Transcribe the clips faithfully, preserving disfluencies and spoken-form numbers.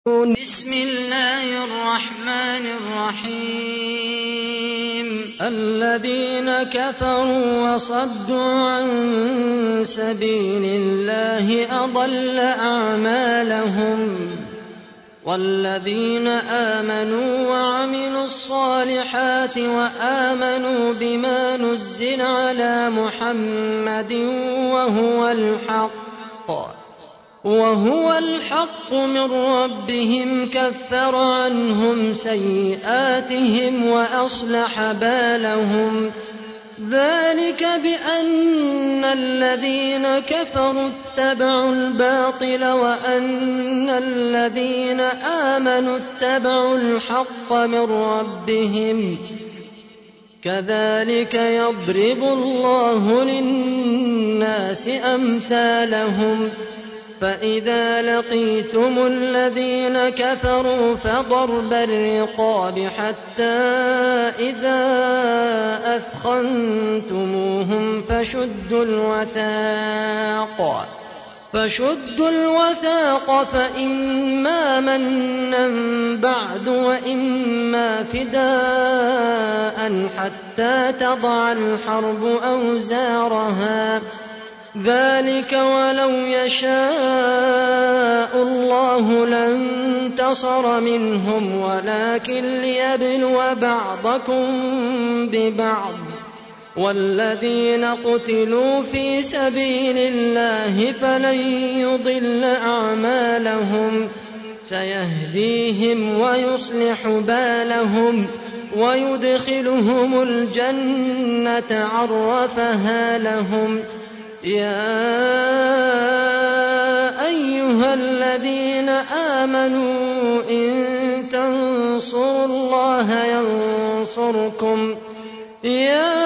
بسم الله الرحمن الرحيم الذين كفروا وصدوا عن سبيل الله أضل أعمالهم والذين آمنوا وعملوا الصالحات وآمنوا بما نزل على محمد وهو الحق وهو الحق من ربهم كفر عنهم سيئاتهم وأصلح بالهم ذلك بأن الذين كفروا اتبعوا الباطل وأن الذين آمنوا اتبعوا الحق من ربهم كذلك يضرب الله للناس أمثالهم فإذا لقيتم الذين كفروا فضرب الرقاب حتى إذا أثخنتموهم فشدوا الوثاق فشدوا الوثاق فإما منا بعد وإما فداء حتى تضع الحرب أوزارها ذلك ولو يشاء الله لانتصر منهم ولكن ليبلو بعضكم ببعض والذين قتلوا في سبيل الله فلن يضل أعمالهم سيهديهم ويصلح بالهم ويدخلهم الجنة عرفها لهم يا أيها الذين آمنوا إن تنصروا الله ينصركم يا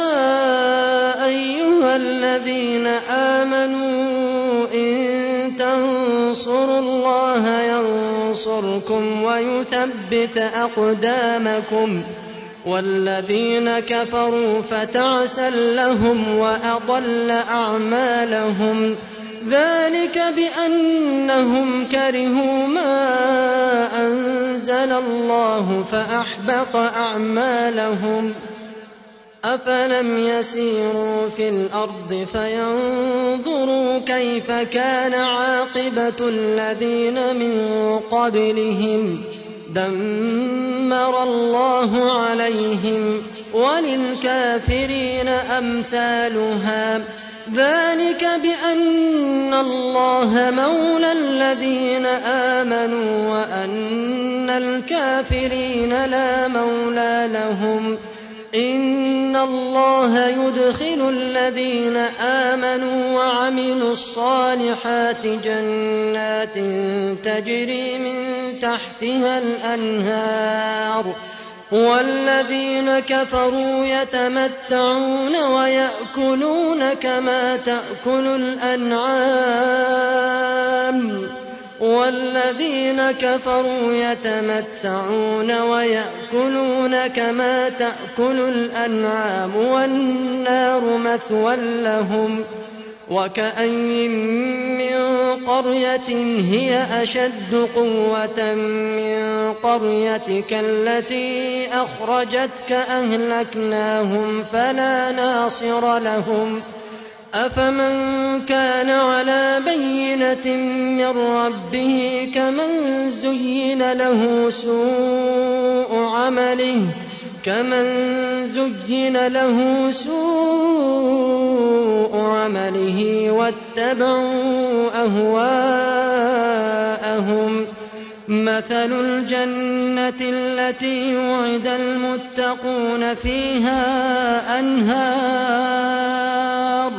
أيها الذين آمنوا إن تنصروا الله ينصركم ويثبت أقدامكم والذين كفروا فتعسا لهم وأضل أعمالهم ذلك بأنهم كرهوا ما أنزل الله فأحبط أعمالهم أفلم يسيروا في الأرض فينظروا كيف كان عاقبة الذين من قبلهم دمر الله عليهم وللكافرين أمثالها ذلك بأن الله مولى الذين آمنوا وأن الكافرين لا مولى لهم إن الله يدخل الذين آمنوا وعملوا الصالحات جنات تجري من تحتها الأنهار والذين كفروا يتمتعون ويأكلون كما تأكل الأنعام والذين كفروا يتمتعون ويأكلون كما تأكل الأنعام والنار مثوى لهم وكأين من قرية هي أشد قوة من قريتك التي أخرجتك أهلكناهم فلا ناصر لهم أفمن كان على بينة من ربه كمن زين له سوء عمله كمن زين له سوء عمله واتبعوا أهواءهم مثل الجنة التي وعد المتقون فيها أنهار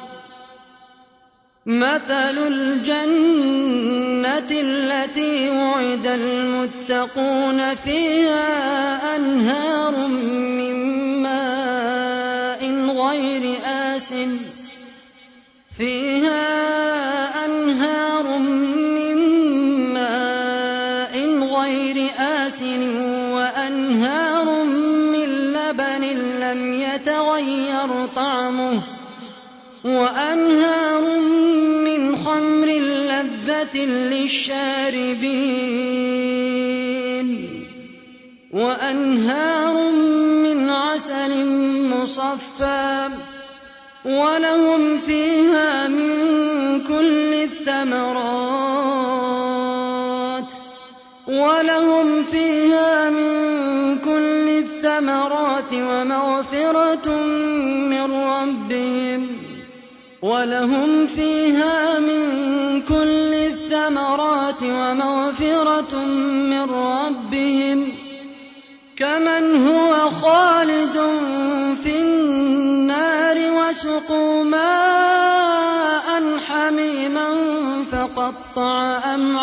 مثل الجنة التي وعد المتقون فيها أنهار من ماء غير آسن فيها أنهار من ماء غير آسن وأنهار من لبن لم يتغير طعمه وأنهار من خمر لذة لذة للشاربين وأنهار من عسل مصفى ولهم فيها من كل الثمرات ولهم فيها من كل الثمرات ومغفرة من ربهم ولهم فيها من كل الثمرات ومغفرة من ربهم كمن هو خالد في النار وسقوا ماء حميما فقطع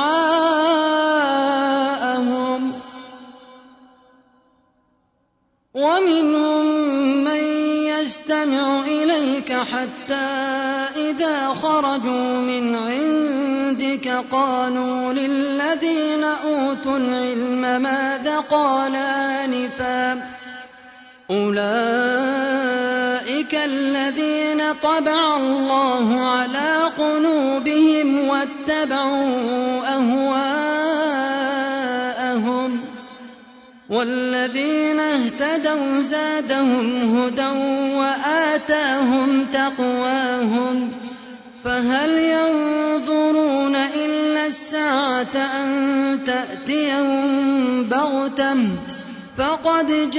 أمعاءهم ومنهم من يستمع إليك حتى إذا خرجوا من عندك قالوا للذين أوتوا العلم ماذا قال آنفا أولئك الذين طبع الله على قلوبهم واتبعوا أهواءهم والذين اهتدوا زادهم هدى وآتاهم تقواهم فهل ينظرون إلا الساعة أن تأتيهم بغتة فقد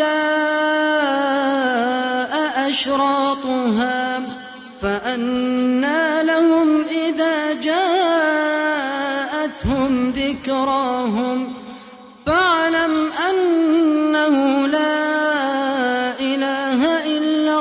جاء أشراطها فأنى لهم إذا جاءتهم ذكراهم فاعلم أنه لا إله إلا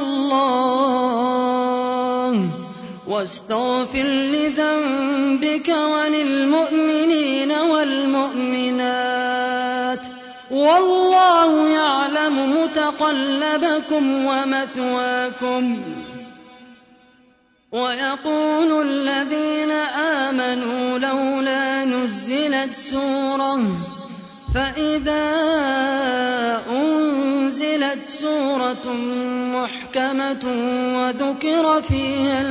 الله واستغفر لذنبك وللمؤمنين والمؤمنات والله يعلم متقلبكم ومثواكم ويقول الذين آمنوا لولا نزلت سورة فإذا أنزلت سورة محكمة وذكر فيها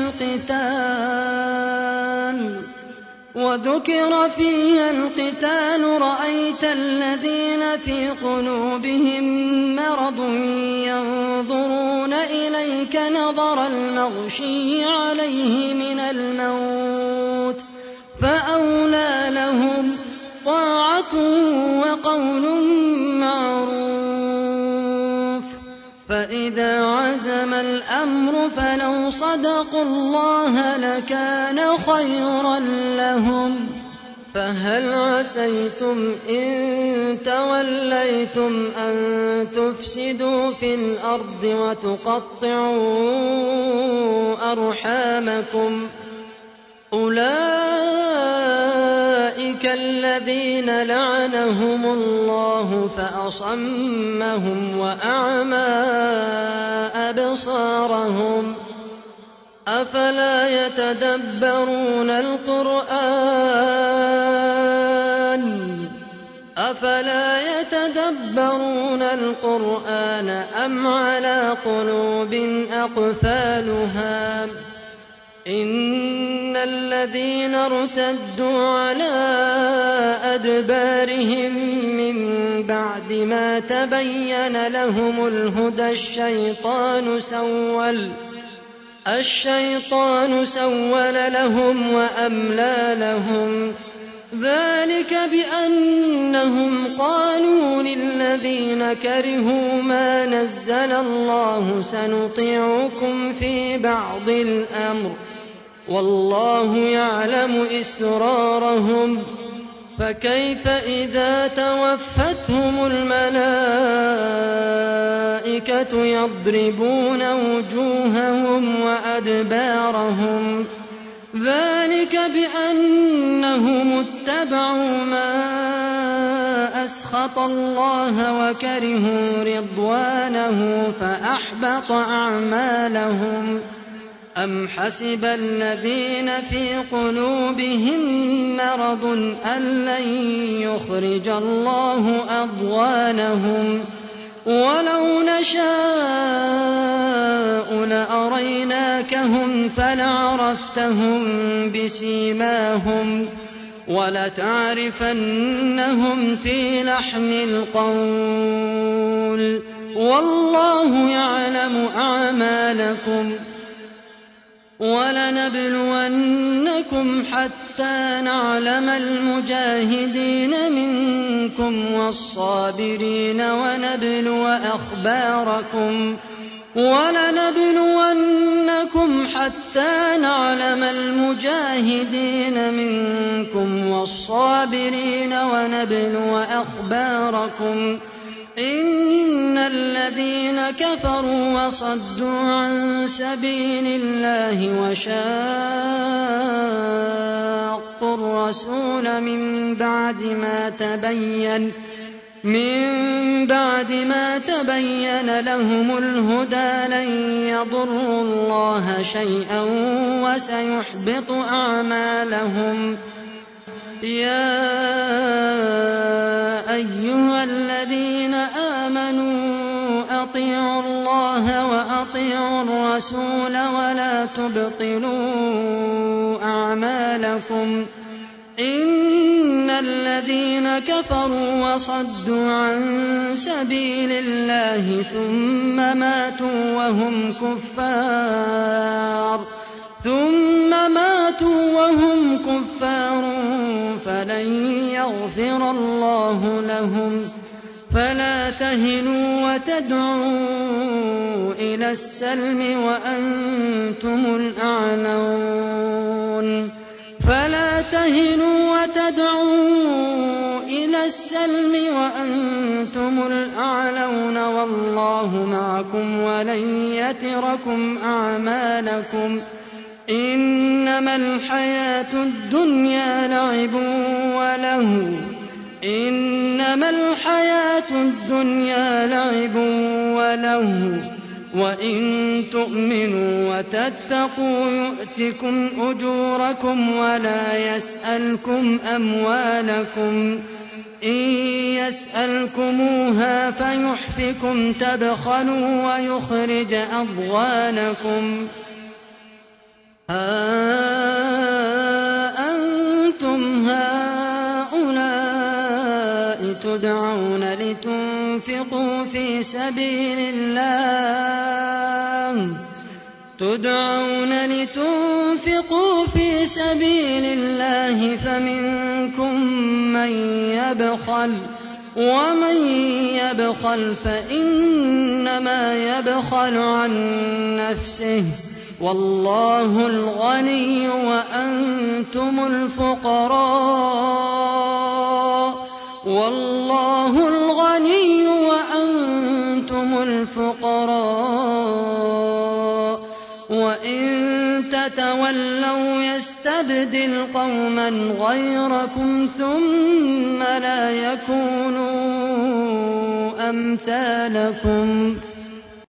القتال وذكر فيها القتال رأيت الذين في قلوبهم مرض ينظرون إليك نظر المغشي عليه من الموت فأولى لهم طاعة وقول معروف فإذا عزم الأمر فلو صدقوا الله لكان خيرا لهم فهل عسيتم إن توليتم أن تفسدوا في الأرض وتقطعوا أرحامكم أولئك الذين لعنهم الله فأصمهم وأعمى أبصارهم أفلا يتدبرون القرآن أفلا يتدبرون القرآن أم على قلوب أقفالها إن الذين ارتدوا على أدبارهم من بعد ما تبين لهم الهدى الشيطان سول الشيطان سول لهم وأملى لهم ذلك بأنهم قالوا للذين كرهوا ما نزل الله سنطيعكم في بعض الأمر والله يعلم إسرارهم فكيف إذا توفتهم الملائكة يضربون وجوههم وأدبارهم ذلك بأنهم اتبعوا ما أسخط الله وكرهوا رضوانه فأحبط أعمالهم أم حسب الذين في قلوبهم مرض أن لن يخرج الله أضغانهم ولو نشاء لأريناكهم فلعرفتهم بسيماهم وَلَتَعْرِفَنَّهُمْ فِي لَحْنِ الْقَوْلِ وَاللَّهُ يَعْلَمُ أَعْمَالَكُمْ وَلَنَبْلُوَنَّكُمْ حَتَّى نَعْلَمَ الْمُجَاهِدِينَ مِنكُمْ وَالصَّابِرِينَ وَنَبْلُوَ أَخْبَارَكُمْ وَلَنَبْلُوَنَّكُمْ حَتَّى نَعْلَمَ الْمُجَاهِدِينَ مِنكُمْ وَالصَّابِرِينَ وَنَبْلُوَ أَخْبَارَكُمْ إِنَّ الَّذِينَ كَفَرُوا وَصَدُّوا عَن سَبِيلِ اللَّهِ وَشَاقُّوا الرَّسُولَ مِن بَعْدِ مَا تَبَيَّنَ من بعد ما تبين لهم الهدى لن يضروا الله شيئا وسيحبط أعمالهم يا أيها الذين آمنوا أطيعوا الله وأطيعوا الرسول ولا تبطلوا أعمالكم إن الذين كفروا وصدوا عن سبيل الله ثم ماتوا وهم كفار ثم ماتوا وهم كفار فلن يغفر الله لهم فلا تهنوا وتدعوا إلى السلم وأنتم الأعلون فلا تهنوا وتدعوا إلى السلم وأنتم الأعلون والله معكم ولن يتركم أعمالكم إنما الحياة الدنيا لعب وله إنما الحياة الدنيا لعب وله وإن تؤمنوا وتتقوا يؤتكم أجوركم ولا يسألكم أموالكم إن يسألكموها فيحفكم تبخلوا ويخرج أضغانكم ها أنتم هؤلاء تدعون لتنفقوا في سبيل الله تدعون لتنفقوا في سبيل الله فمنكم من يبخل ومن يبخل فإنما يبخل عن نفسه والله الغني وأنتم الفقراء والله الغني وأنتم الفقراء وإن تتولوا يستبدل قوما غيركم ثم لا يكونوا أمثالكم